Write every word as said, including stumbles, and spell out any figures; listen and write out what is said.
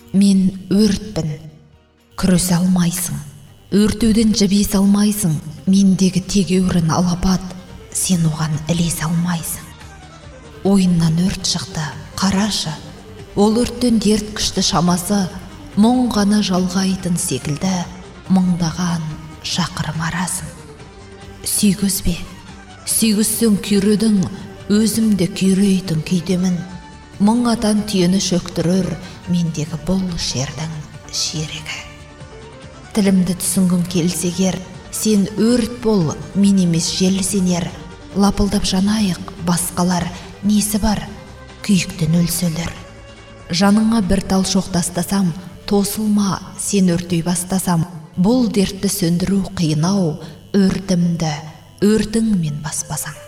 Мен өртпін, күресе алмайсың. Өртеуден жібей алмайсың. Мендегі тегеурін алапат, сен оған ілесе алмайсың. Ойыннан өрт шықты, қарашы. Ол өрттен дерт күшті шамасы, мұң ғана жалғайтын секілді, мыңдаған шақырым арасың. Сүйгіз бе? Сүйгізсің күйредің, өзімді күйрейтін күйдемін. Мың атан түйені шөктірір, мендегі бұл шердің шерегі. Тілімді түсінгің келсегер, сен өрт бол, мен емес жел сенер. Лапылдап жанайық, басқалар несі бар, күйіктен өлсөлер. Жаныңа бір тал шоқ тастасам, тосылма, сен өртей бастасам. Бұл дертті сөндіру қиынау, өртімді өртіңмен баспасаң.